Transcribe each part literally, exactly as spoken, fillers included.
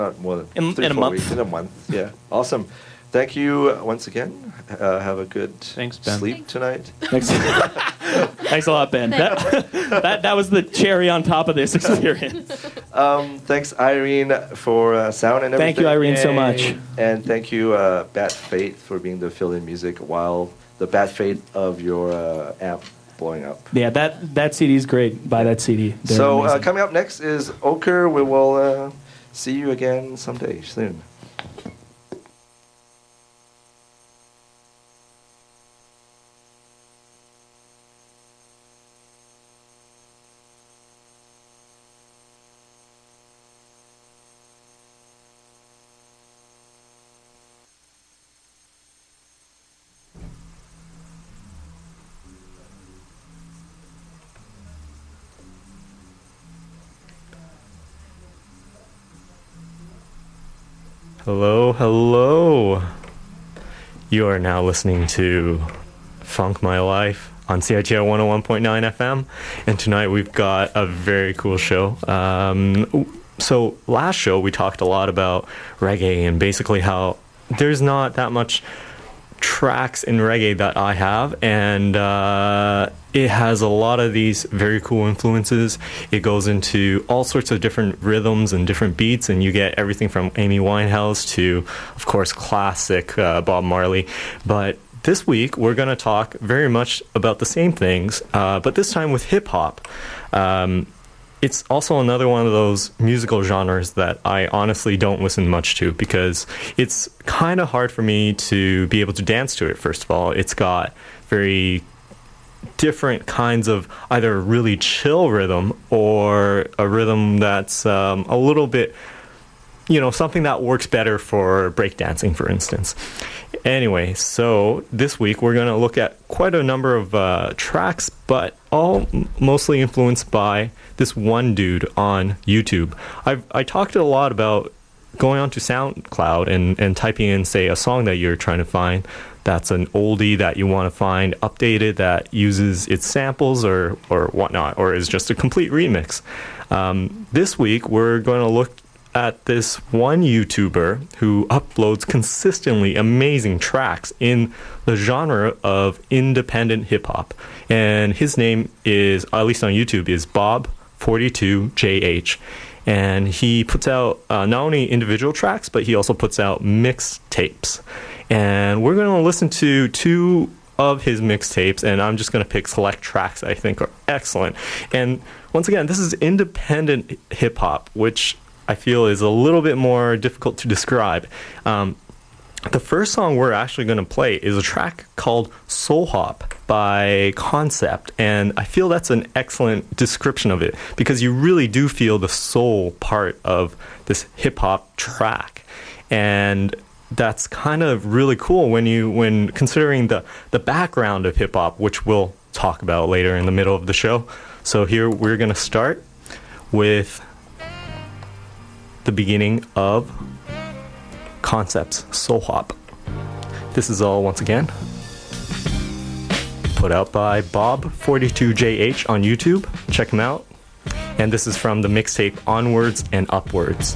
Not more than In- three, in a four month. weeks. In a month, yeah. Awesome. Thank you once again. Uh, have a good Thanks, Ben. sleep tonight. Thanks. Thanks a lot, Ben. That, that that was the cherry on top of this experience. Um, thanks, Irene, for uh, sound and everything. Thank you, Irene, so Yay. much. And thank you, uh, Bat Fate, for being the fill-in music while the Bat Fate of your uh, amp blowing up. Yeah, that that C D is great. Buy that C D. They're so uh, amazing. coming up next is Ochre. We will uh, see you again someday soon. Hello, hello. You are now listening to Funk My Life on C I T R one oh one point nine F M, and tonight we've got a very cool show. Um, so last show we talked a lot about reggae and basically how there's not that much tracks in reggae that I have, and uh, it has a lot of these very cool influences. It goes into all sorts of different rhythms and different beats, and you get everything from Amy Winehouse to, of course, classic uh, Bob Marley. But this week we're going to talk very much about the same things, uh, but this time with hip-hop. Um, It's also another one of those musical genres that I honestly don't listen much to because it's kind of hard for me to be able to dance to it, first of all. It's got very different kinds of either really chill rhythm or a rhythm that's um, a little bit, you know, something that works better for breakdancing, for instance. Anyway, so this week we're going to look at quite a number of uh, tracks, but all m- mostly influenced by this one dude on YouTube. I've I talked a lot about going onto SoundCloud and, and typing in, say, a song that you're trying to find that's an oldie that you want to find updated that uses its samples or, or whatnot, or is just a complete remix. Um, this week we're going to look at this one YouTuber who uploads consistently amazing tracks in the genre of independent hip-hop. And his name is, at least on YouTube, is Bob forty-two J H. And he puts out uh, not only individual tracks, but he also puts out mixtapes. And we're going to listen to two of his mixtapes, and I'm just going to pick select tracks I think are excellent. And once again, this is independent hip-hop, which I feel is a little bit more difficult to describe. Um, the first song we're actually going to play is a track called Soul Hop by Concept, and I feel that's an excellent description of it because you really do feel the soul part of this hip-hop track, and that's kind of really cool when you when considering the, the background of hip-hop, which we'll talk about later in the middle of the show. So here we're going to start with the beginning of Concept's Soul Hop. This is all, once again, put out by Bob forty-two J H on YouTube. Check him out. And this is from the mixtape Onwards and Upwards.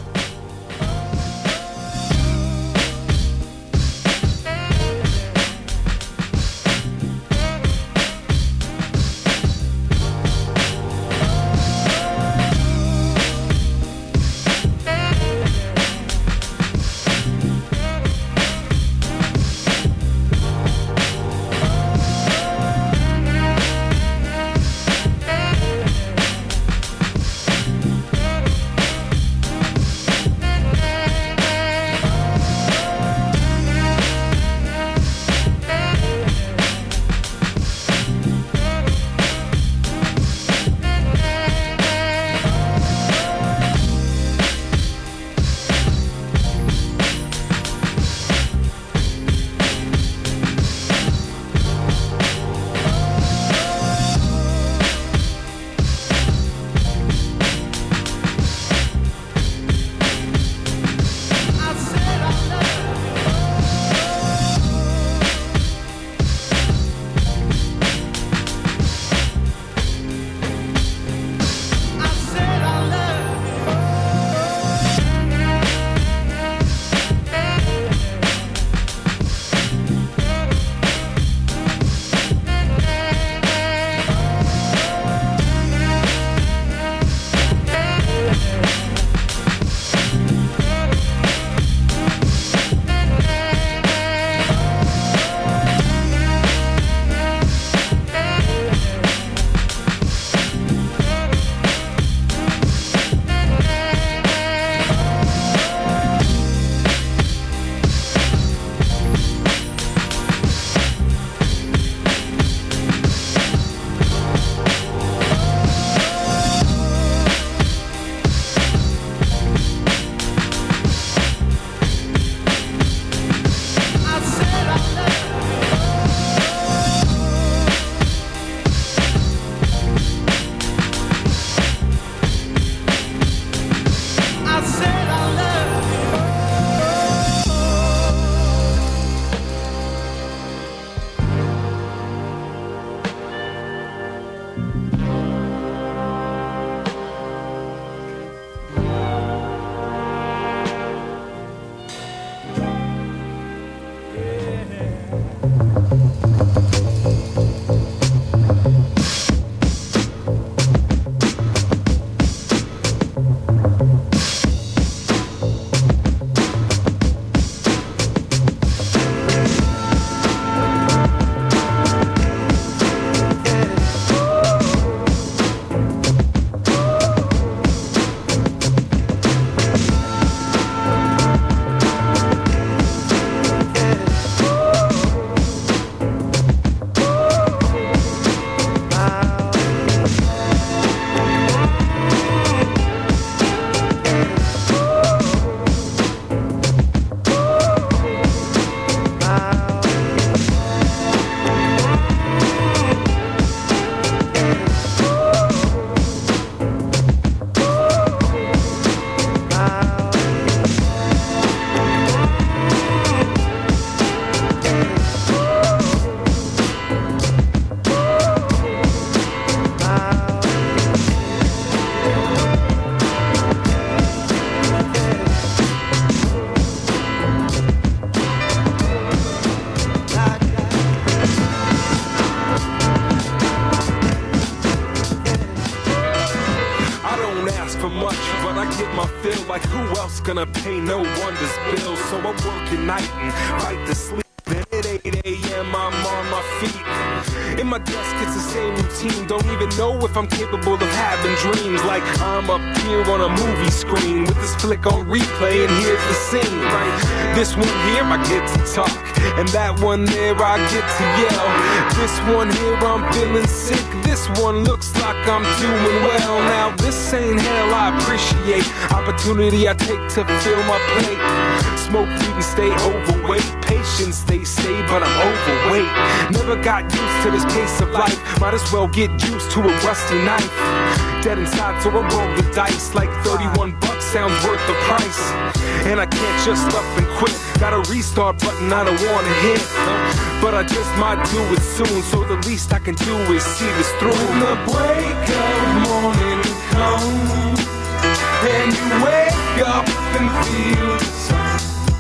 gonna pay no wonders bills. So I'm working night and fight to sleep. Then at eight a.m. I'm on my feet. In my desk it's the same routine. Don't even know if I'm capable of having dreams. Like I'm up here on a movie screen with this flick on replay and here's the scene. Right, this one here I get to talk, and that one there I get to yell. This one here I'm feeling sick. This one looks like I'm doing well. Now this ain't hell, I appreciate opportunity I take to fill my plate. Smoke weed and stay overweight. Patience they say, but I'm overweight. Never got used to this pace of life. Might as well get used to a rusty knife. Dead inside, so I roll the dice. Like thirty-one bucks sounds worth the price. And I can't just up and quit. Got a restart button I don't wanna hit, but I just might do it soon. So the least I can do is see this through. When the break of morning comes and you wake up and feel the sun,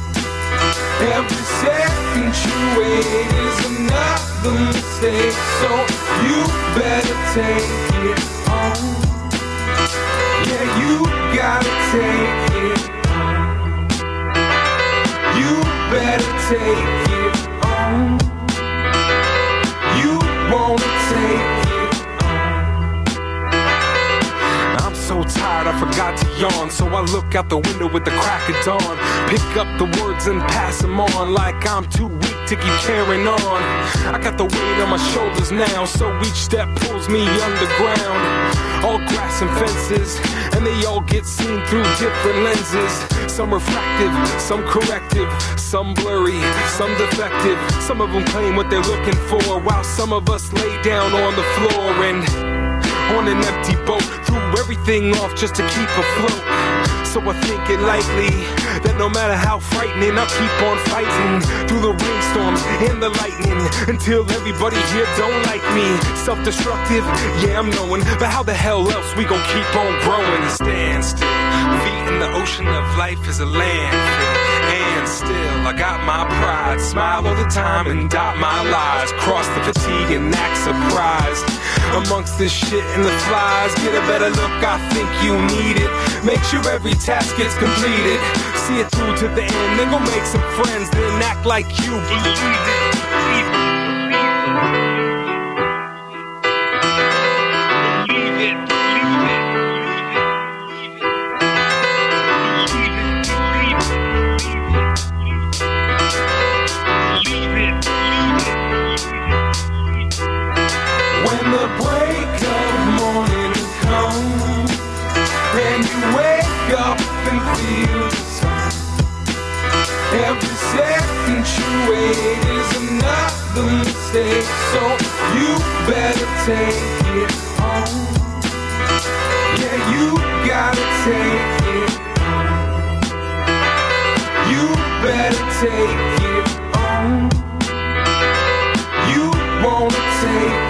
every second you wait is another mistake. So you better take it on. Yeah, you gotta take it on. You better take it on. You wanna take it on. I'm so tired I forgot to yawn, so I look out the window with the crack of dawn. Pick up the words and pass them on like I'm too weak to keep carrying on. I got the weight on my shoulders now, so each step pulls me underground. All grass and fences, and they all get seen through different lenses. Some refractive, some corrective, some blurry, some defective. Some of them claim what they're looking for, while some of us lay down on the floor and on an empty boat, threw everything off just to keep afloat. So I think it likely that no matter how frightening, I'll keep on fighting through the rainstorms and the lightning until everybody here don't like me. Self-destructive, yeah, I'm knowing, but how the hell else we gon' keep on growing? Stand still, feet in the ocean of life is a landfill. And still, I got my pride, smile all the time and dot my lies. Cross the fatigue and act surprised amongst this shit and the flies. Get a better look, I think you need it. Make sure every task gets completed. See it through to the end, then go make some friends, then act like you believe it. Believe it. Every second you wait is another mistake. So you better take it on. Yeah, you gotta take it on. You better take it on. You wanna take it on.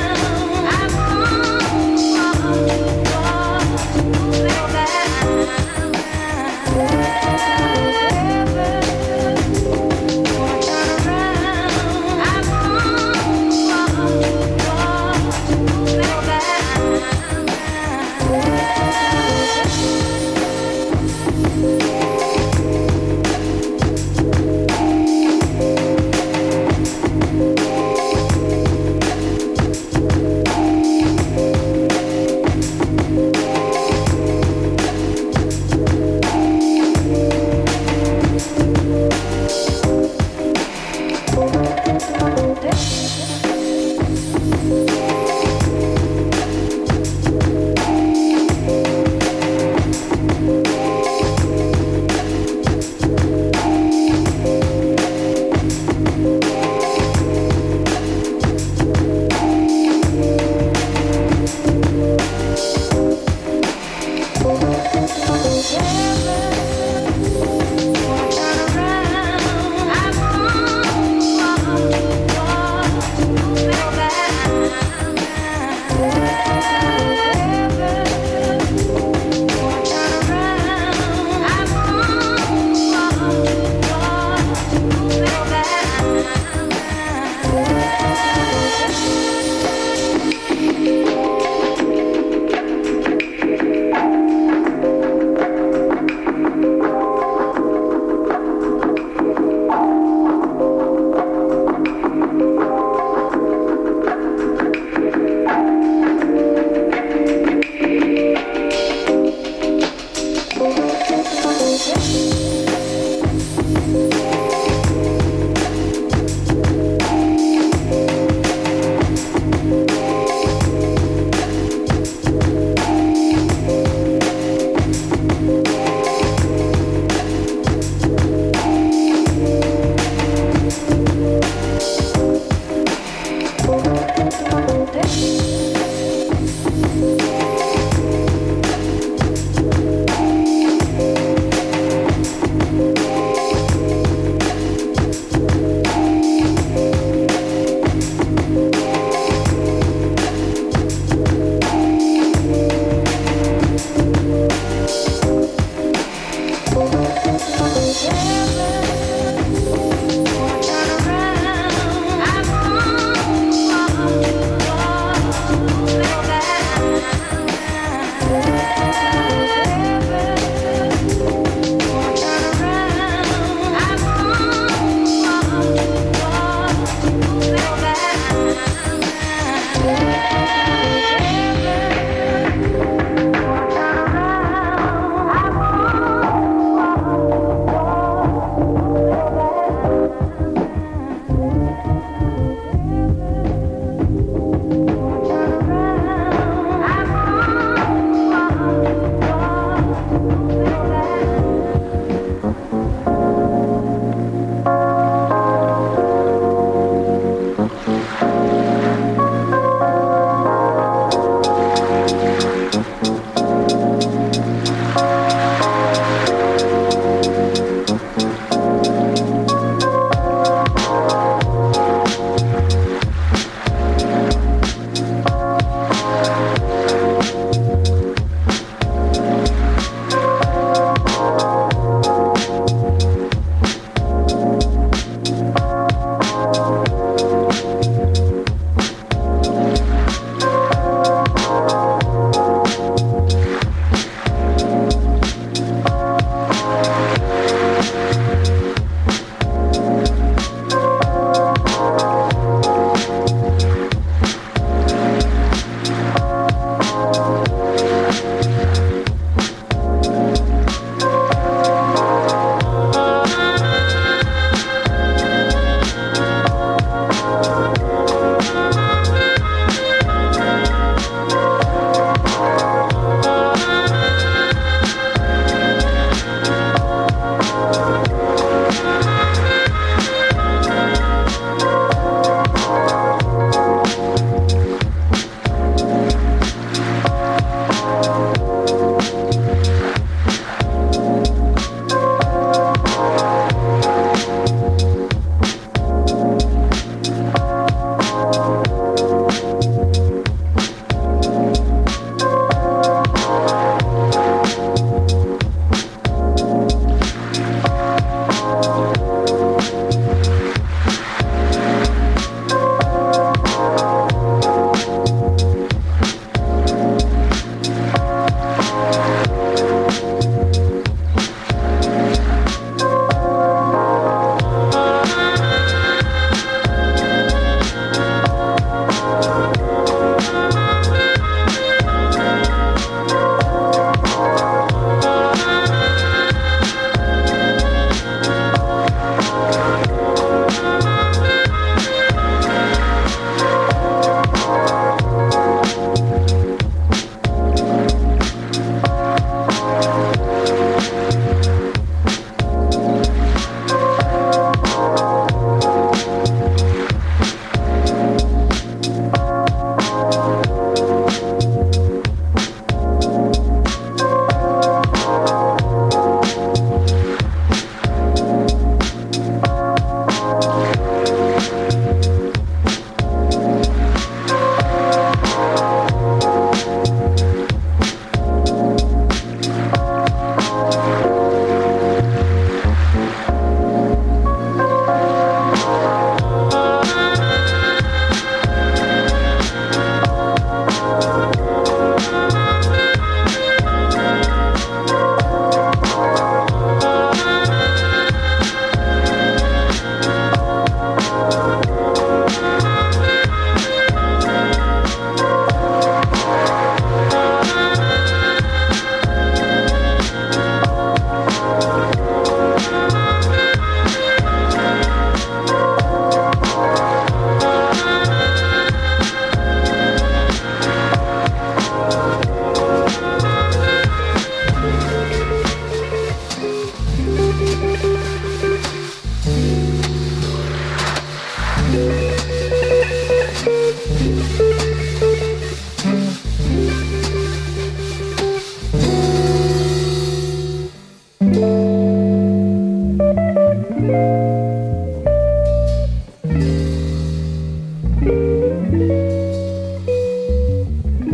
I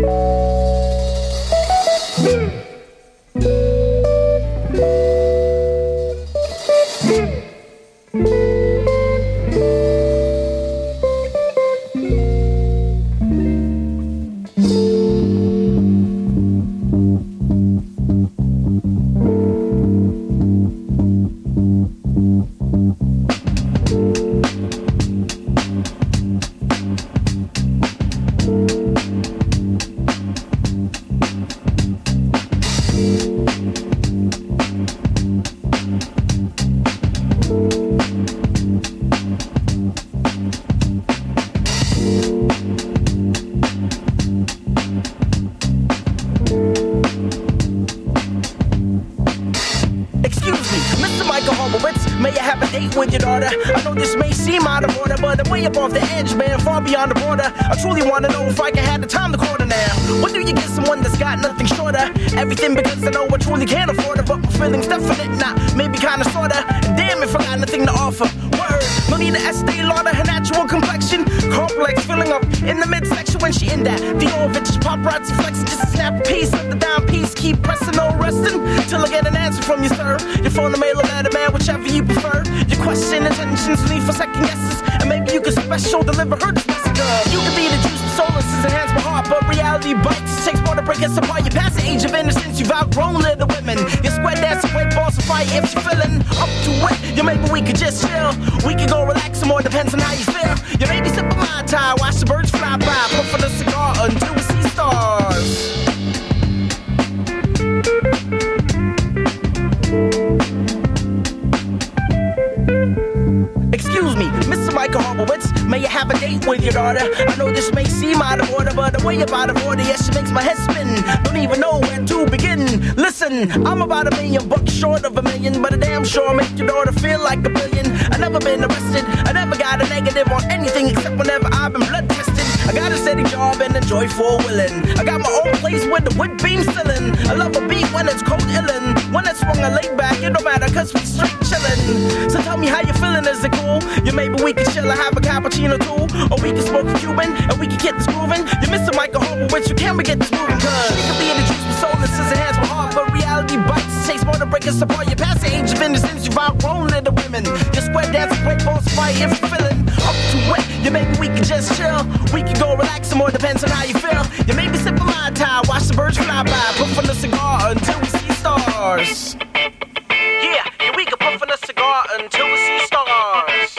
May I have a date with your daughter? I know this may seem out of order, but I'm way up off the edge, man, far beyond the border. I truly wanna know if I can have the time to quarter now. When do you get someone that's got nothing shorter? Everything because I know I truly can't afford it, but my feelings definite, not maybe kinda sorta. Damn if I got nothing to offer. Word, no need to Estee Lauder, her natural complexion, complex filling up in the midsection when she in that. The old vintage paparazzi flexing, just a snap a piece of the dime piece. Keep pressing, no resting till I get an answer from you, sir. Your phone, the mail, or letter, man, whichever you prefer. Your question, intentions, need for second guesses, and maybe you could special deliver her this message. You could be the juice, the soul, and enhance my heart, but reality bites. Takes more to break us apart. You're past the age of innocence, you've outgrown little women. Your square dancing, great balls of fire. If you're feeling up to it, yeah, maybe we could just chill. We could go relax some more, depends on how you feel. You maybe sip a Mai Tai, watch the birds fly by, puff for the cigar until we see stars. Excuse me, Mister Michael Horowitz, may you have a date with your daughter? I know this may seem out of order, but the way you're out of order, yes, she makes my head spin. Don't even know where to begin. Listen, I'm about a million bucks short of a million, but a damn sure make your daughter feel like a billion. I never been arrested, I never got a negative on anything except whenever I've been blood tested. I got a steady job and a joy for willing. I got my own place with the whipped bean filling. I love a beat when it's cold illin'. When it's wrong, I lay back, it don't matter, cause we straight chillin'. So tell me how you feeling, is it cool? Yeah, maybe we can chill and have a cappuccino too. Or we can smoke a Cuban and we can get this moving. You're Mister Michael Horowitz, you can we get this moving? Cause we can be in the juice with soul and scissor hands with heart, but reality bites. Takes more to break us apart. You're past the age of innocence, you've outgrown little women. Your square dancing, great balls of fire. If you're feeling up to it, yeah, maybe we can just chill. We can go relax some more, depends on how you feel. You maybe sip a Mai Tai, watch the birds fly by, puff on the cigar until we see stars. Yeah, yeah, we can puff on the cigar until we see stars.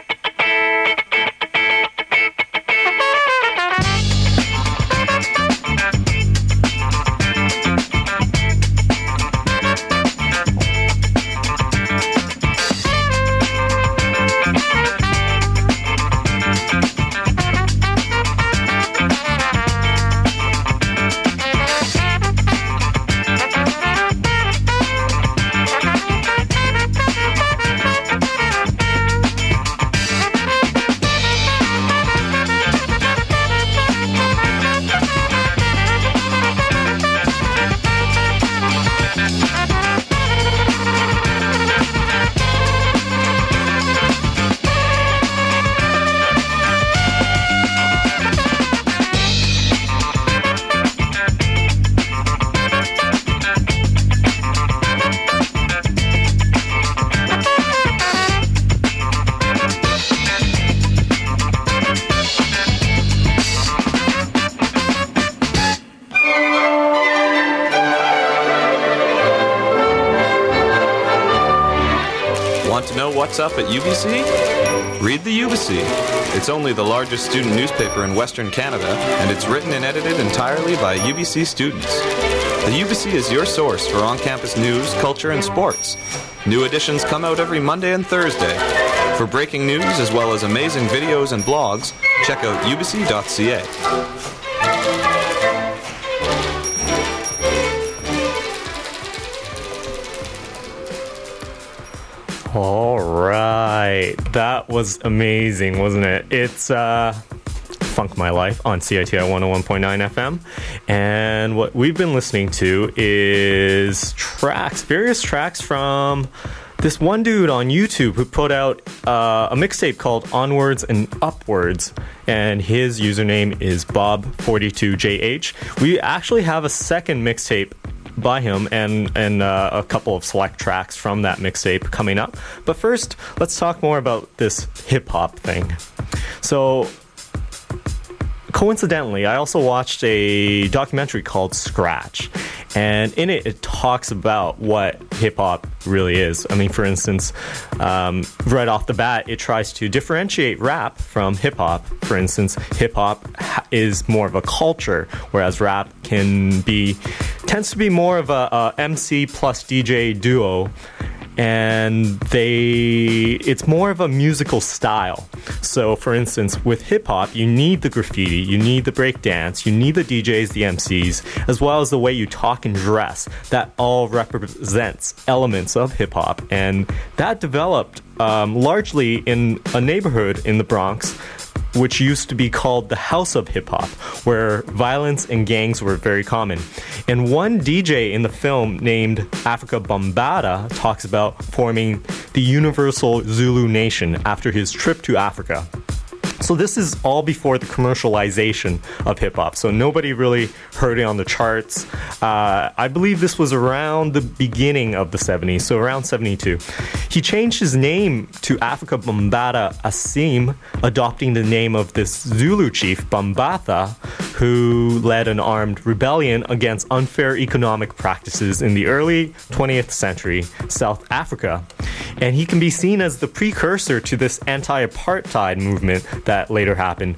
What's up at U B C? Read the U B C. It's only the largest student newspaper in Western Canada, and it's written and edited entirely by U B C students. The U B C is your source for on-campus news, culture, and sports. New editions come out every Monday and Thursday. For breaking news as well as amazing videos and blogs, check out u b c dot c a. All right, that was amazing, wasn't it? It's uh, Funk My Life on C I T I one oh one point nine F M, and what we've been listening to is tracks, various tracks from this one dude on YouTube who put out uh, a mixtape called Onwards and Upwards, and his username is Bob forty-two J H. We actually have a second mixtape by him and and uh, a couple of select tracks from that mixtape coming up. But first, let's talk more about this hip-hop thing. So, coincidentally, I also watched a documentary called Scratch, and in it, it talks about what hip-hop really is. I mean, for instance, um, right off the bat, it tries to differentiate rap from hip-hop. For instance, hip-hop is more of a culture, whereas rap can be, tends to be more of a, a M C plus D J duo, and they it's more of a musical style. So for instance, with hip-hop, you need the graffiti, you need the breakdance, you need the D Js, the M Cs, as well as the way you talk and dress. That all represents elements of hip-hop, and that developed um, largely in a neighborhood in the Bronx, which used to be called the House of Hip Hop, where violence and gangs were very common. And one D J in the film named Africa Bambaataa talks about forming the Universal Zulu Nation after his trip to Africa. So this is all before the commercialization of hip-hop. So nobody really heard it on the charts. Uh, I believe this was around the beginning of the seventies, so around seventy-two. He changed his name to Africa Bambaataa Asim, adopting the name of this Zulu chief, Bambatha, who led an armed rebellion against unfair economic practices in the early twentieth century, South Africa. And he can be seen as the precursor to this anti-apartheid movement that later happened.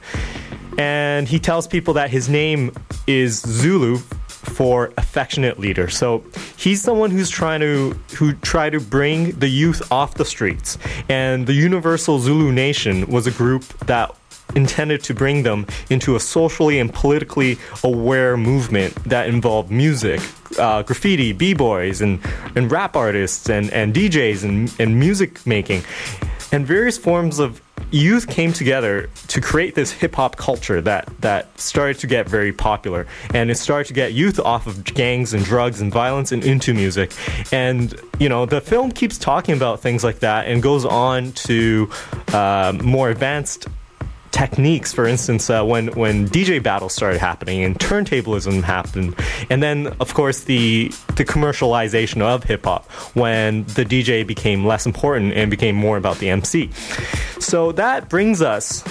And he tells people that his name is Zulu for affectionate leader. So he's someone who's trying to who try to bring the youth off the streets. And the Universal Zulu Nation was a group that intended to bring them into a socially and politically aware movement that involved music, uh, graffiti, b-boys, and, and rap artists, and, and D Js, and, and music making. And various forms of youth came together to create this hip-hop culture that, that started to get very popular. And it started to get youth off of gangs and drugs and violence and into music. And, you know, the film keeps talking about things like that and goes on to uh, more advanced techniques. For instance, uh, when when D J battles started happening and turntablism happened, and then of course the the commercialization of hip hop, when the D J became less important and became more about the M C. So that brings us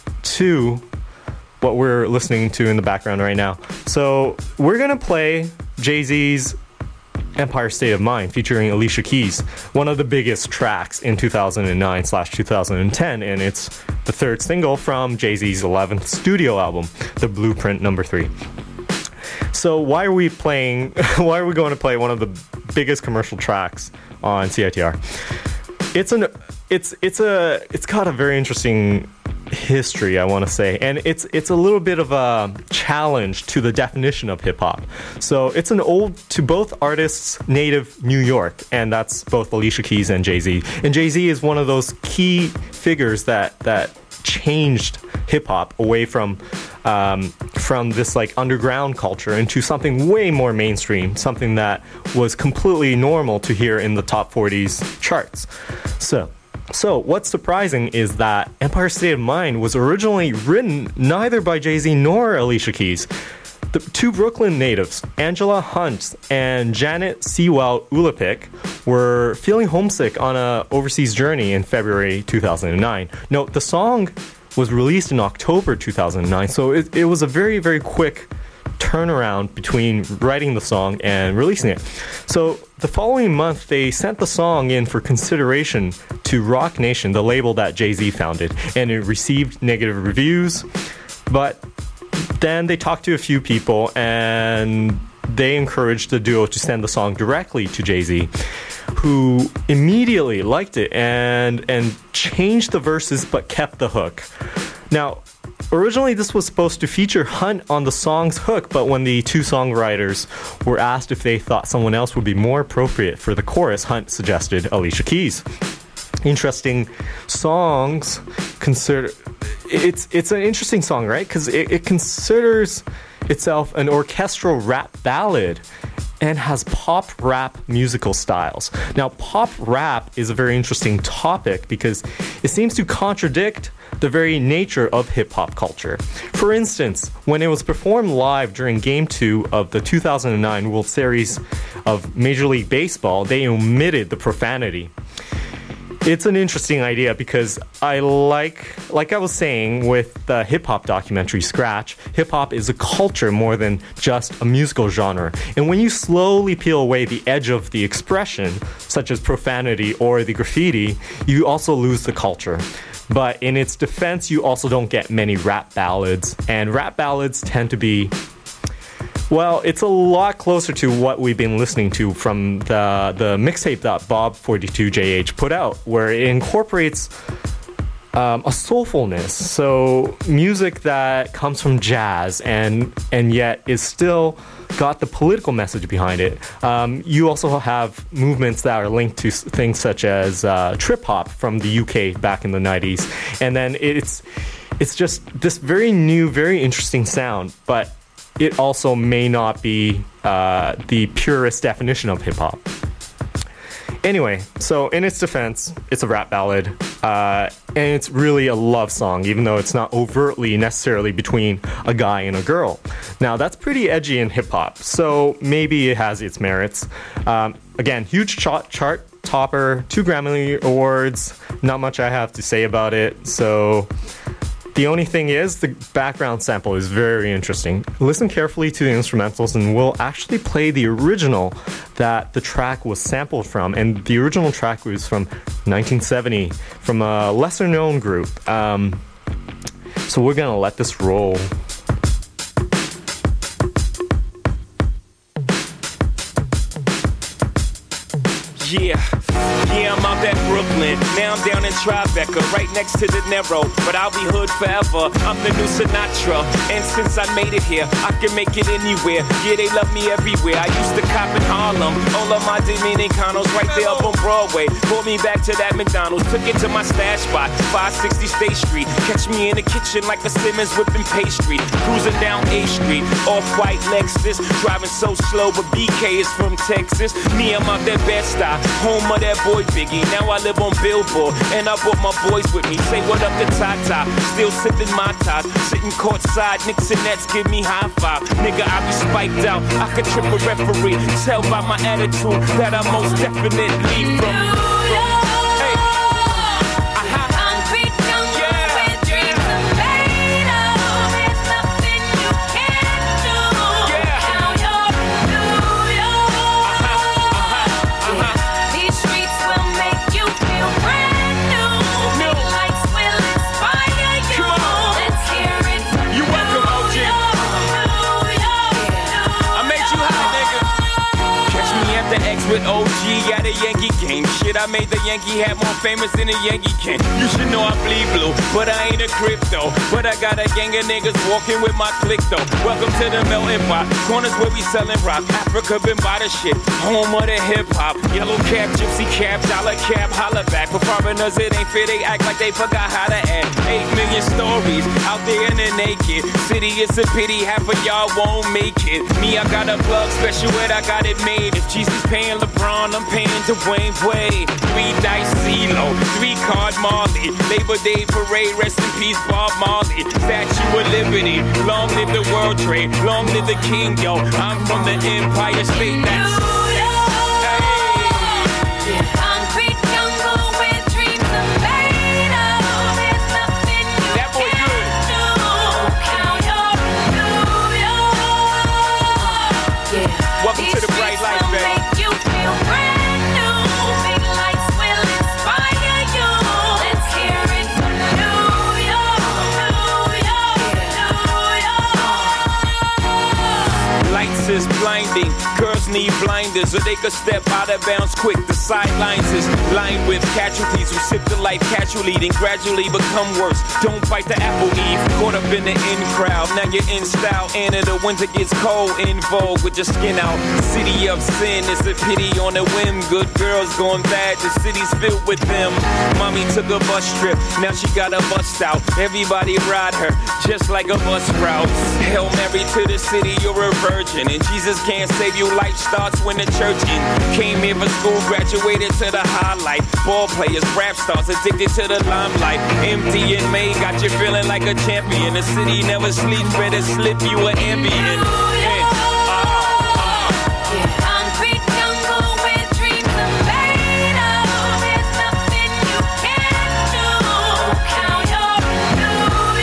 to what we're listening to in the background right now. So we're gonna play Jay-Z's Empire State of Mind featuring Alicia Keys, one of the biggest tracks in two thousand nine slash two thousand ten, and it's the third single from Jay-Z's eleventh studio album, The Blueprint Number Three. So why are we playing, why are we going to play one of the biggest commercial tracks on C I T R? It's an, it's, it's a, it's got a very interesting history, I want to say, and it's it's a little bit of a challenge to the definition of hip-hop. So it's an ode to both artists' native New York, and that's both Alicia Keys and Jay-Z. And Jay-Z is one of those key figures that that changed hip-hop away from um, from this like underground culture into something way more mainstream, something that was completely normal to hear in the top forties charts. So So what's surprising is that Empire State of Mind was originally written neither by Jay-Z nor Alicia Keys. The two Brooklyn natives, Angela Hunt and Janet Sewell Ulapik, were feeling homesick on an overseas journey in February two thousand nine. Note, the song was released in October two thousand nine, so it, it was a very, very quick turnaround between writing the song and releasing it. So the following month, they sent the song in for consideration to Rock Nation, the label that Jay-Z founded, and it received negative reviews. But then they talked to a few people, and they encouraged the duo to send the song directly to Jay-Z, who immediately liked it and and changed the verses but kept the hook. Now, originally, this was supposed to feature Hunt on the song's hook, but when the two songwriters were asked if they thought someone else would be more appropriate for the chorus, Hunt suggested Alicia Keys. Interesting songs consider it's it's an interesting song, right? Because it, it considers itself an orchestral rap ballad, and has pop rap musical styles. Now, pop rap is a very interesting topic because it seems to contradict the very nature of hip-hop culture. For instance, when it was performed live during Game two of the two thousand nine World Series of Major League Baseball, they omitted the profanity. It's an interesting idea because I like, like I was saying with the hip-hop documentary Scratch, hip-hop is a culture more than just a musical genre. And when you slowly peel away the edge of the expression, such as profanity or the graffiti, you also lose the culture. But in its defense, you also don't get many rap ballads. And rap ballads tend to be, well, it's a lot closer to what we've been listening to from the, the mixtape that Bob forty-two J H put out, where it incorporates um, a soulfulness. So music that comes from jazz and, and yet is still got the political message behind it. Um, you also have movements that are linked to things such as uh, trip hop from the U K back in the nineties. And then it's it's just this very new, very interesting sound, but it also may not be uh, the purest definition of hip hop. Anyway, so in its defense, it's a rap ballad, uh, and it's really a love song, even though it's not overtly necessarily between a guy and a girl. Now, that's pretty edgy in hip-hop, so maybe it has its merits. Um, again, huge chart, chart topper, two Grammy Awards, not much I have to say about it, so the only thing is the background sample is very interesting. Listen carefully to the instrumentals and we'll actually play the original that the track was sampled from. And the original track was from nineteen seventy from a lesser known group. Um, so we're gonna let this roll. Yeah, yeah, I'm out at Brooklyn. Now I'm down in Tribeca, right next to the Narrow. But I'll be hood forever. I'm the new Sinatra. And since I made it here, I can make it anywhere. Yeah, they love me everywhere. I used to cop in Harlem. All of my Dominicanos right there up on Broadway. Pulled me back to that McDonald's. Took it to my stash spot, five sixty State Street. Catch me in the kitchen like a Simmons whipping pastry. Cruising down A Street, off-white Lexus. Driving so slow, but B K is from Texas. Me, I'm out that Bed-Stuy, home of that boy Biggie. Now I live on Billboard, and I brought my boys with me. Say what up to Tata, still sipping my top. Sitting courtside, Knicks and Nets give me high five. Nigga, I be spiked out, I could trip a referee. Tell by my attitude that I most definitely from. Hey. Uh-huh. Concrete jungle where dreams are made of. There's nothing you can't do. Yeah. Now you're New York. Uh-huh. Uh-huh. These streets will make you feel brand new. New. Big lights will inspire you. Come on. Let's hear it from You welcome, O G. New York, New York. I made you hot, nigga. Catch me at the X with O G at a Yankee game. Shit, I made the Yankee hat more famous than a Yankee can. You should know I bleed blue, but I ain't a crypto. But I got a gang of niggas walking with my click though. Welcome to the melting pot. Corners where we selling rock. Africa been by the shit. Home of the hip hop. Yellow cap, gypsy cap, dollar cap, holla back. For foreigners, it ain't fair. They act like they forgot how to act. Eight million stories out there in the naked city. It's a pity half of y'all won't make it. Me, I got a plug special ed, I got it made. If Jesus paying LeBron, I'm paying Dwayne Wade. Three dice CeeLo, three card Marley. Labor Day parade, rest in peace Bob Marley. Statue of Liberty, long live the World Trade, long live the King, yo. I'm from the Empire State. That's Concrete jungle where dreams are made of. There's nothing you That boy can't good. do. Now you're New York. Yeah. Welcome to the bright light, will baby. make you feel brand new. Big lights will inspire you. Let's hear it from New York, New York, New York. lights is blinding. Girls need blinders so they could step out of bounds quick. The sidelines is lined with casualties who sip the life casually, then gradually become worse. Don't bite the apple, Eve. Caught up in the in crowd. Now you're in style. And in the winter gets cold. In vogue with your skin out. City of sin is a pity on a whim. Good girls going bad. The city's filled with them. Mommy took a bus trip. Now she got a bust out. Everybody ride her just like a bus route. Hail Mary to the city. You're a virgin. And Jesus can't save you. Life starts when the church in. Came here for school, graduated to the highlight. Ball players, rap stars, addicted to the limelight. Empty and May got you feeling like a champion. The city never sleeps, better slip you an ambient. Yeah. Concrete jungle where dreams are made of. There's nothing you can't do. Count your New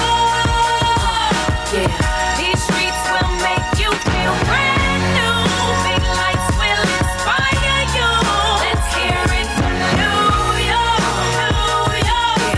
York. Yeah. These streets will make you feel brand new. Big lights will inspire you. Let's hear it for New York, New York,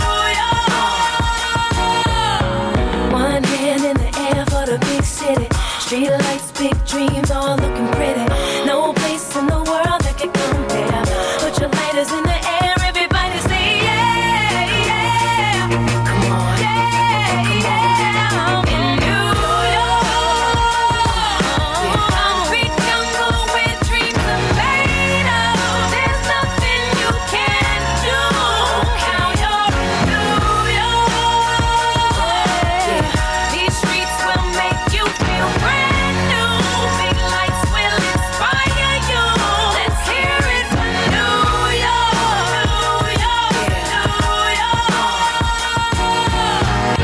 New York. One hand in the air for the big city. Street lights, big dreams, all looking pretty. No place in the world that can compare. Put your lighters in the air, everybody say yeah, yeah. Come on, yeah, yeah. In New York, concrete jungle where dreams are made of. There's nothing you can't do. Count your New York. These streets will make you feel brand new. Big lights will inspire you. Let's hear it for New York, New York, New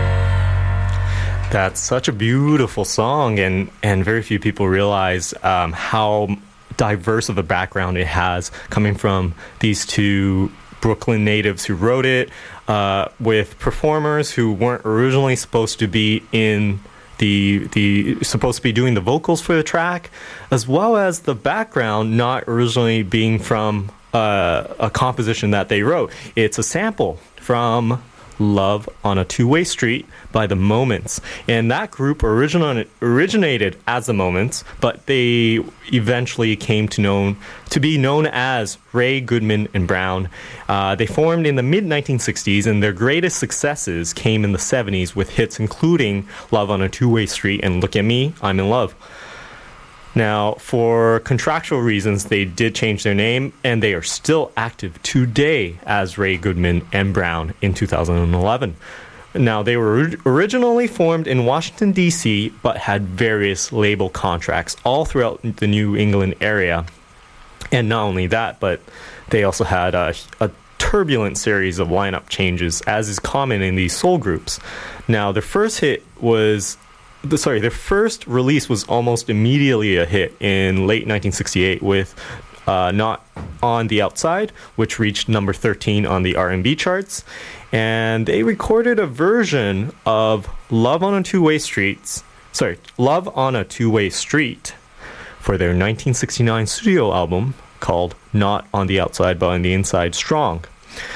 York. That's such a beautiful song, and, and very few people realize um, how diverse of a background it has, coming from these two Brooklyn natives who wrote it, uh, with performers who weren't originally supposed to be in the the supposed to be doing the vocals for the track, as well as the background not originally being from uh, a composition that they wrote. It's a sample from Love on a Two-Way Street by The Moments. And that group original, originated as The Moments, but they eventually came to known to be known as Ray, Goodman, and Brown. Uh, they formed in the mid nineteen sixties, and their greatest successes came in the seventies with hits including Love on a Two-Way Street and Look at Me, I'm in Love. Now, for contractual reasons, they did change their name, and they are still active today as Ray, Goodman, and Brown in two thousand eleven. Now, they were originally formed in Washington, D C, but had various label contracts all throughout the New England area. And not only that, but they also had a, a turbulent series of lineup changes, as is common in these soul groups. Now, their first hit was... The, sorry, their first release was almost immediately a hit in late nineteen sixty-eight with uh, Not on the Outside, which reached number thirteen on the R and B charts. And they recorded a version of Love on a Two-Way Streets, sorry, Love on a Two-Way Street for their nineteen sixty-nine studio album called Not on the Outside but on the Inside Strong.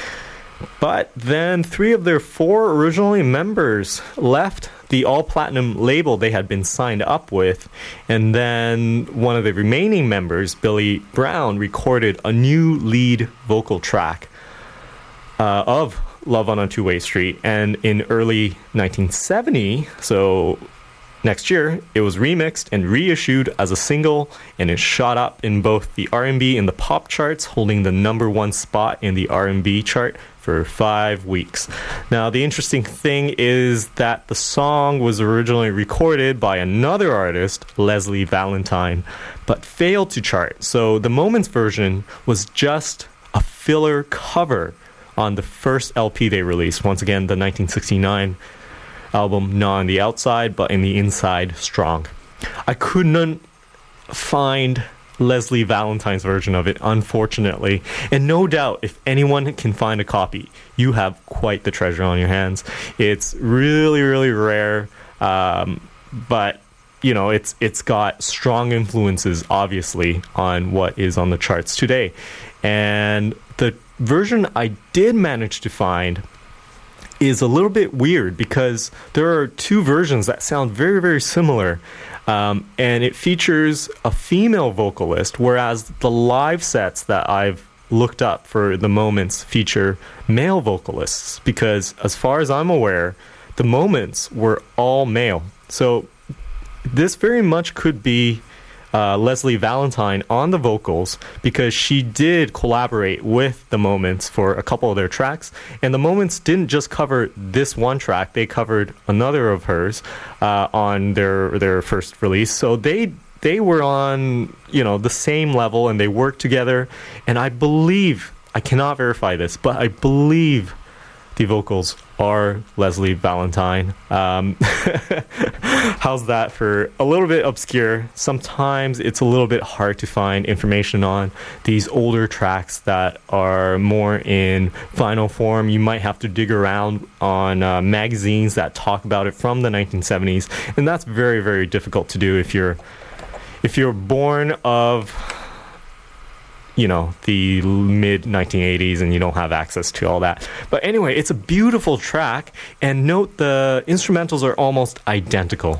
But then three of their four originally members left the all-platinum label they had been signed up with, and then one of the remaining members, Billy Brown, recorded a new lead vocal track uh, of Love on a Two-Way Street, and in early nineteen seventy, so next year, it was remixed and reissued as a single, and it shot up in both the R and B and the pop charts, holding the number one spot in the R and B chart for five weeks. Now, the interesting thing is that the song was originally recorded by another artist, Leslie Valentine, but failed to chart. So the Moments version was just a filler cover on the first L P they released. Once again, the nineteen sixty-nine album, Not on the Outside, but in the Inside Strong. I couldn't find Leslie Valentine's version of it, unfortunately. And no doubt, if anyone can find a copy, you have quite the treasure on your hands. It's really, really rare, um, but you know, it's it's got strong influences, obviously, on what is on the charts today. And the version I did manage to find is a little bit weird because there are two versions that sound very, very similar. Um, and it features a female vocalist, whereas the live sets that I've looked up for The Moments feature male vocalists, because as far as I'm aware, The Moments were all male. So this very much could be uh, Leslie Valentine on the vocals because she did collaborate with the Moments for a couple of their tracks. And the Moments didn't just cover this one track, they covered another of hers uh, on their their first release. So they they were on, you know, the same level and they worked together. And I believe, I cannot verify this, but I believe the vocals are Leslie Valentine. Um, how's that for a little bit obscure? Sometimes it's a little bit hard to find information on these older tracks that are more in final form. You might have to dig around on uh, magazines that talk about it from the nineteen seventies, and that's very, very difficult to do if you're if you're born of, you know, the mid nineteen eighties and you don't have access to all that. But anyway, it's a beautiful track, and note the instrumentals are almost identical.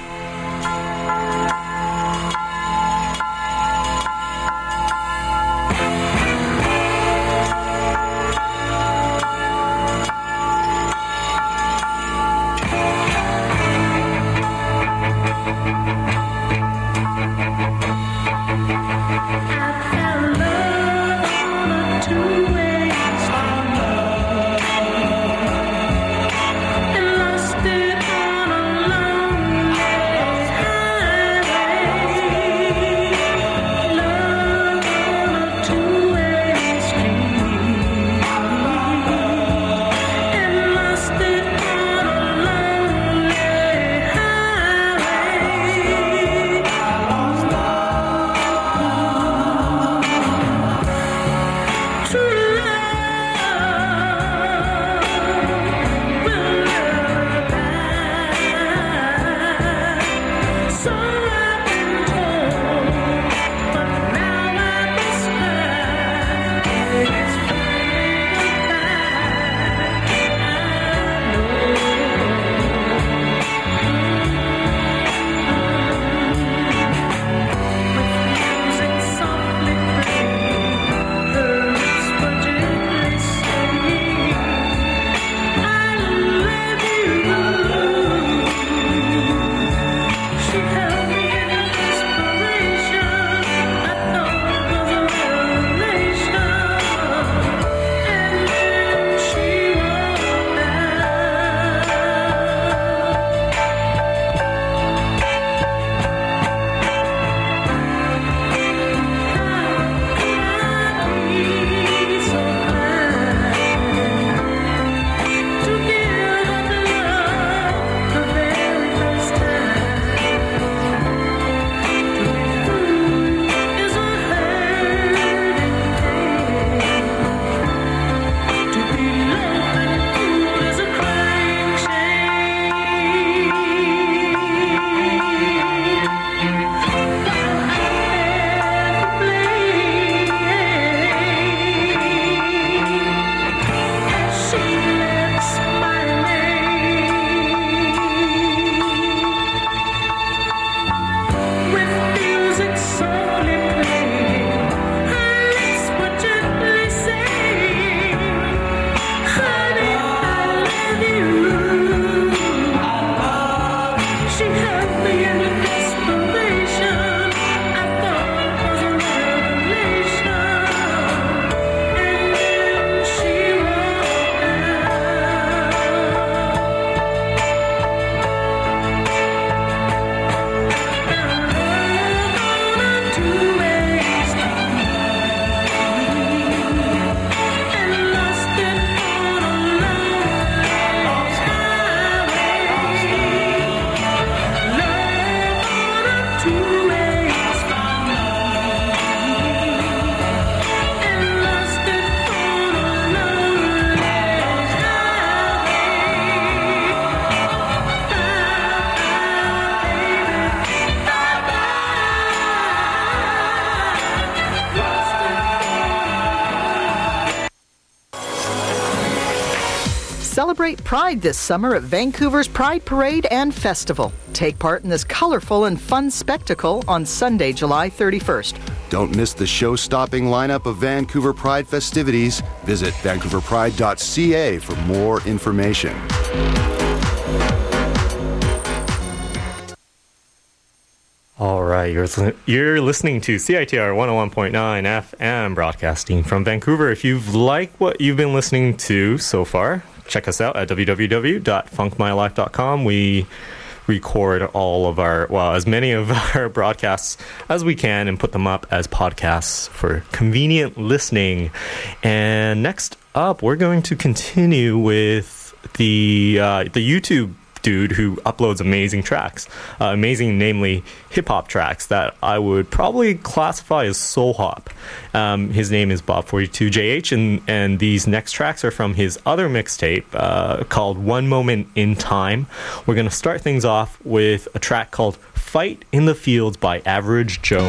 Celebrate Pride this summer at Vancouver's Pride Parade and Festival. Take part in this colorful and fun spectacle on Sunday, July thirty-first. Don't miss the show-stopping lineup of Vancouver Pride festivities. Visit vancouver pride dot c a for more information. All right. right, you're, you're listening to C I T R one oh one point nine F M, broadcasting from Vancouver. If you've liked what you've been listening to so far, check us out at w w w dot funk my life dot com. We record all of our, well, as many of our broadcasts as we can and put them up as podcasts for convenient listening. And next up, we're going to continue with the uh, the YouTube dude who uploads amazing tracks, uh, amazing, namely hip-hop tracks that I would probably classify as soul hop. Um, his name is Bob forty-two J H, and, and these next tracks are from his other mixtape uh, called One Moment in Time. We're going to start things off with a track called Fight in the Fields by Average Joe.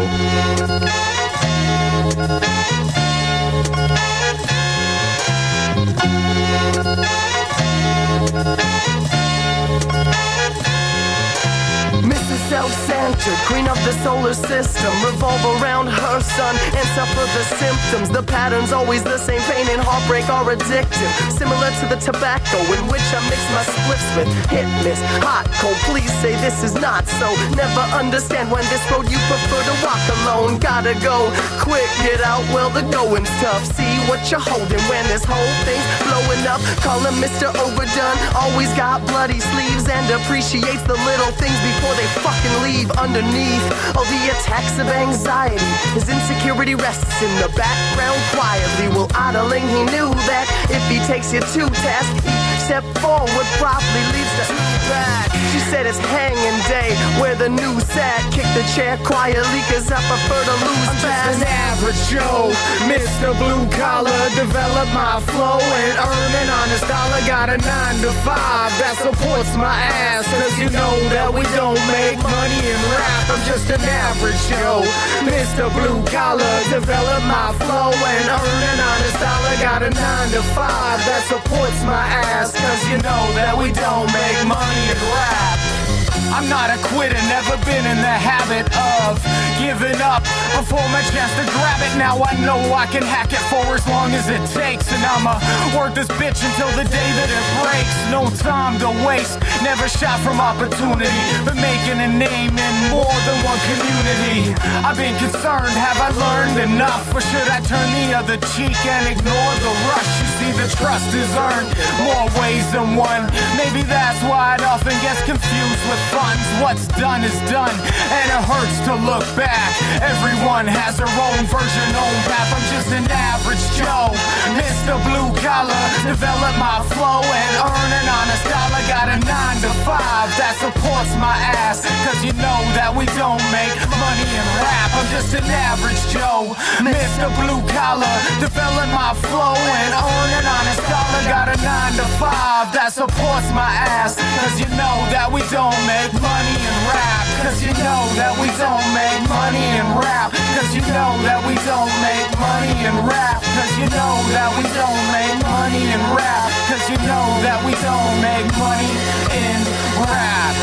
Self-centered, queen of the solar system, revolve around her sun and suffer the symptoms. The pattern's always the same, pain and heartbreak are addictive, similar to the tobacco in which I mix my spliffs with. Hit, miss, hot, cold, please say this is not so. Never understand when this road you prefer to walk alone. Gotta go quick, get out, well the going's tough. See what you're holding when this whole thing's blowing up. Call him Mister Overdone, always got bloody sleeves and appreciates the little things before they fucking leave underneath all the attacks of anxiety. His insecurity rests in the background quietly. While idling, he knew that if he takes you to task, each step forward probably leads to back. She said it's hanging day where the new sat. Kick the chair quietly cause I prefer to lose I'm fast. Just an average Joe, Mister Blue Collar, develop my flow and earn an honest dollar. Got a nine to five that supports my ass, cause you know that we don't make money in rap. I'm just an average Joe, Mister Blue Collar, develop my flow and earn an honest dollar. Got a nine to five that supports my ass, cause you know that we don't make money in rap. I'm not a quitter, never been in the habit of giving up before my chance to grab it. Now I know I can hack it for as long as it takes, and I'ma work this bitch until the day that it breaks. No time to waste, never shot from opportunity, but making a name in more than one community. I've been concerned, have I learned enough, or should I turn the other cheek and ignore the rush? You see, the trust is earned more ways than one. Maybe that's why it often gets confused with funds. What's done is done, and it hurts to look back. Everyone has their own version, own path. I'm just an average Joe, Mister Blue Collar, develop my flow and earn an honest dollar. Got a nine to five that supports my ass, cause you know that we don't make money in rap. I'm just an average Joe, Mister Blue Collar, develop my flow and earn an honest dollar. Got a nine to five that supports my ass, cause you know that we don't make money in rap. Cause you know that we don't make money in rap. Cause you know that we don't make money in rap. Cause you know that we don't make money in rap. Cause you know that we don't make money in rap.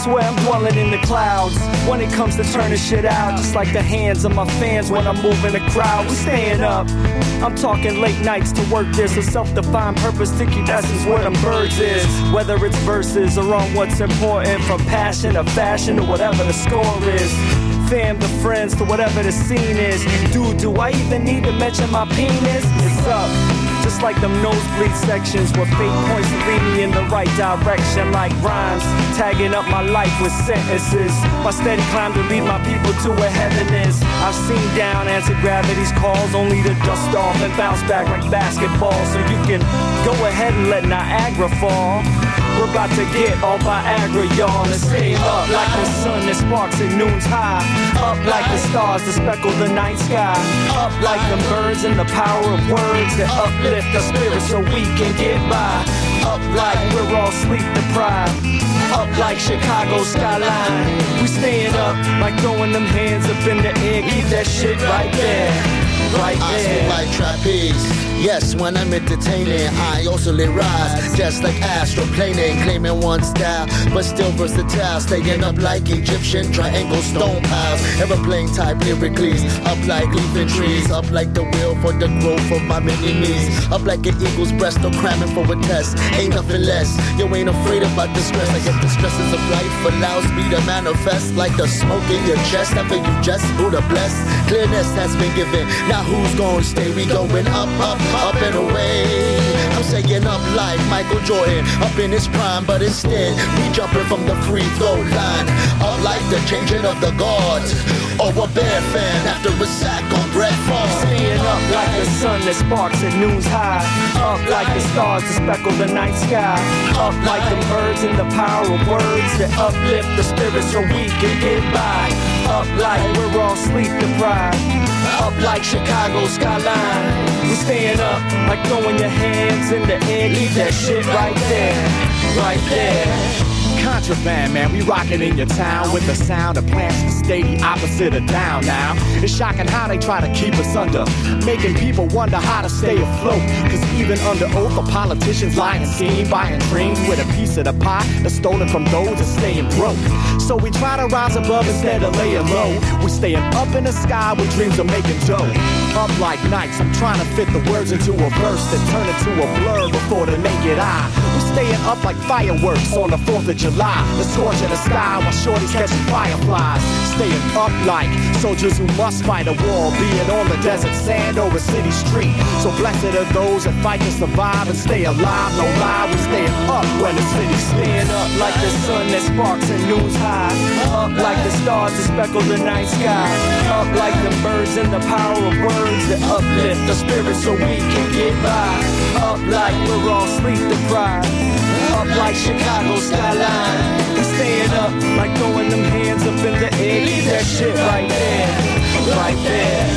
swear I'm dwelling in the clouds when it comes to turning shit out. Just like the hands of my fans when I'm moving the crowd. We staying up. I'm talking late nights to work. There's a self-defined purpose to keep essence where them birds is. Whether it's verses or on what's important, from passion to fashion or whatever the score is. Fam to friends to whatever the scene is. Dude, do I even need to mention my penis? It's up. Just like them nosebleed sections where fate points to lead me in the right direction. Like rhymes, tagging up my life with sentences. My steady climb to lead my people to where heaven is. I've seen down anti-gravity's calls, only to dust off and bounce back like basketball. So you can go ahead and let Niagara fall. We're about to get all Viagra, y'all, and stay up like the sun that sparks at noon's high. Up like the stars that speckle the night sky. Up like the birds and the power of words that uplift our spirits so we can get by. Up like we're all sleep deprived. Up like Chicago skyline. We staying up like throwing them hands up in the air. Keep that shit right there, right there. I like trapeze. Yes, when I'm entertaining, I also lay rise, just like astroplaning, claiming one style, but still versatile, staying up like Egyptian triangle stone piles, aeroplane type lyrically, up like leafing trees, up like the wheel for the growth of my mini-me's, up like an eagle's breast, or cramming for a test, ain't nothing less, you ain't afraid about the stress, I get the stresses of life, allows me to manifest, like the smoke in your chest, after you just Buddha bless, clearness has been given, now who's gonna stay, we going up, up, up and away. I'm saying up like Michael Jordan, up in his prime, but instead we jumping from the free throw line. Up like the changing of the guards, or a bear fan after a sack on Brett Favre. Staying up like the sun that sparks at noon's high. Up like the stars that speckle the night sky. Up like the birds and the power of words that uplift the spirit so we can get by. Up like we're all sleep deprived. Up like Chicago skyline. We staying up like throwing your hands in the air. Keep that shit right there, right there. Contraband, man, we rockin' in your town with the sound of plants that stay the opposite of down now. It's shocking how they try to keep us under, making people wonder how to stay afloat. Cause even under oath, the politicians lie and scheme, buying dreams with a piece of the pie that's stolen from those that's staying broke. So we try to rise above instead of laying low. We're staying up in the sky with dreams of making dough. Up like nights, I'm trying to fit the words into a verse that turn into a blur before the naked eye. We're staying up like fireworks on the fourth of July. The scorch in the sky while shorties catching fireflies. Staying up like soldiers who must fight a war, be it on the desert sand or a city street. So blessed are those that fight to survive and stay alive. No lie, we're staying up when the city's staying up like the sun that sparks at noon's high. Up like the stars that speckle the night sky. Up like the birds and the power of words that uplift the spirit so we can get by. Up like we're all sleep deprived. Up like Chicago skyline. We staying up like throwing them hands up in the air. Keep that shit right there, right there,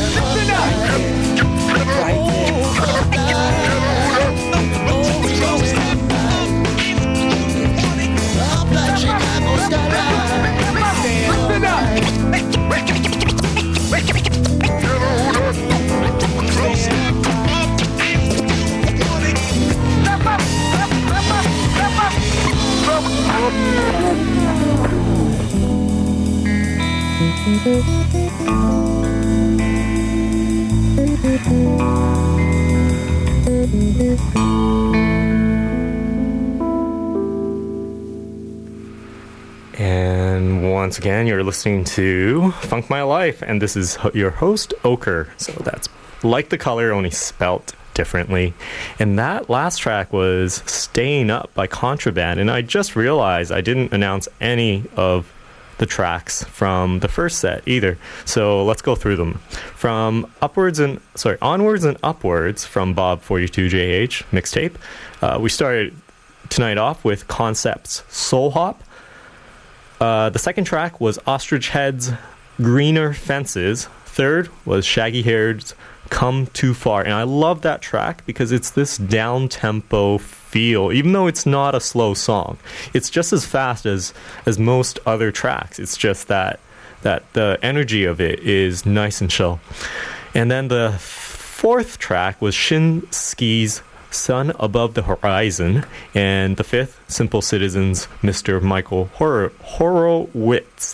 right there. Up like Chicago skyline. We staying up. And once again, you're listening to Funk My Life, and this is your host, Ochre. So that's like the color, only spelt differently. And that last track was Staying Up by Contraband, and I just realized I didn't announce any of the tracks from the first set either. So let's go through them. From Upwards and sorry, Onwards and Upwards from Bob forty-two J H mixtape. Uh, we started tonight off with Concepts Soul Hop. Uh, the second track was Ostrich Head's Greener Fences. Third was Shaggy Haird's Come Too Far. And I love that track because it's this down-tempo feel, even though it's not a slow song. It's just as fast as as most other tracks. It's just that that the energy of it is nice and chill. And then the fourth track was Shinski's Sun Above the Horizon, and the fifth, Simple Citizens, Mister Michael Hor- Horowitz.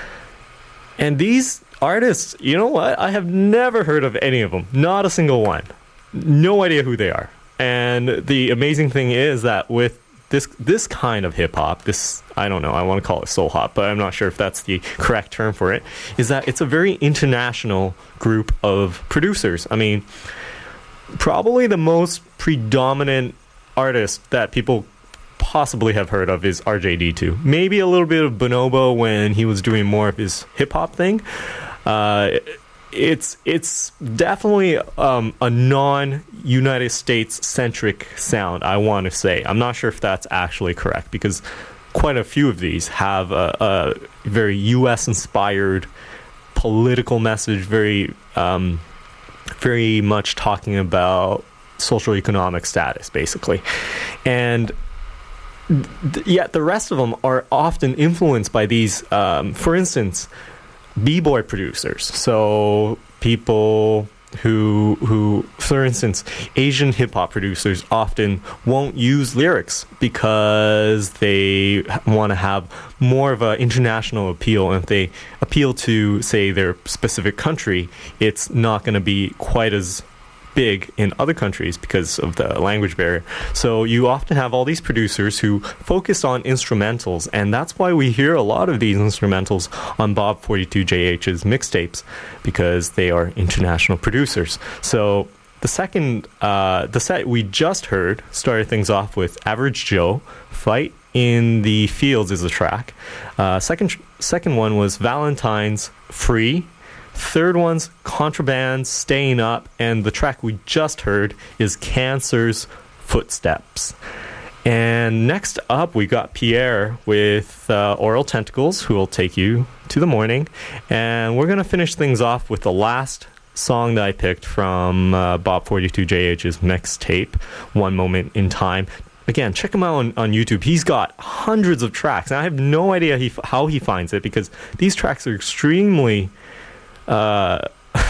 And these artists, you know what? I have never heard of any of them. Not a single one. No idea who they are. And the amazing thing is that with this this kind of hip-hop, this, I don't know, I want to call it soul hop, but I'm not sure if that's the correct term for it, is that it's a very international group of producers. I mean, probably the most predominant artist that people possibly have heard of is R J D two. Maybe a little bit of Bonobo when he was doing more of his hip-hop thing. Uh, it's it's definitely um, a non-United States-centric sound, I want to say. I'm not sure if that's actually correct, because quite a few of these have a, a very U S-inspired political message, very, um, very much talking about social economic status, basically. And th- yet the rest of them are often influenced by these, um, for instance, b-boy producers. So people who who for instance, Asian hip-hop producers often won't use lyrics because they want to have more of an international appeal, and if they appeal to, say, their specific country, it's not going to be quite as big in other countries because of the language barrier. So you often have all these producers who focus on instrumentals, and that's why we hear a lot of these instrumentals on Bob forty-two J H's mixtapes, because they are international producers. So the second uh, the set we just heard started things off with Average Joe, Fight in the Fields is a track. Uh, second second one was Valentine's, Free. Third one's Contraband, Staying Up, and the track we just heard is Cancer's Footsteps. And next up, we got Pierre with uh, Oral Tentacles, who will take you to the morning. And we're going to finish things off with the last song that I picked from uh, Bob forty-two J H's mixtape, One Moment in Time. Again, check him out on, on YouTube. He's got hundreds of tracks, and I have no idea he, how he finds it, because these tracks are extremely... Uh,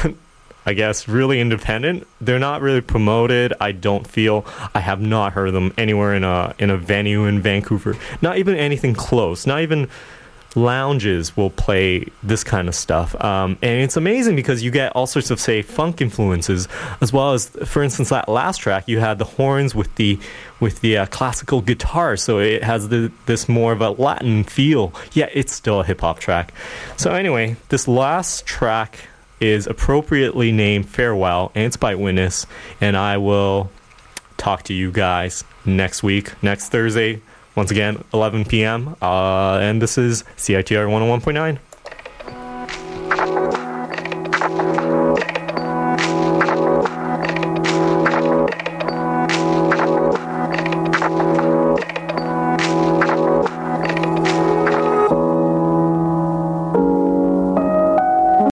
I guess really independent. They're not really promoted. I don't feel. I have not heard them anywhere in a in a venue in Vancouver. Not even anything close. Not even lounges will play this kind of stuff. Um, and it's amazing because you get all sorts of, say, funk influences, as well as, for instance, that last track you had the horns with the with the uh, classical guitar. So it has the, this more of a Latin feel. Yeah, it's still a hip hop track. So anyway, this last track is appropriately named Farewell, and it's by Witness, and I will talk to you guys next week, next Thursday, once again, eleven p.m., uh, and this is C I T R one oh one point nine.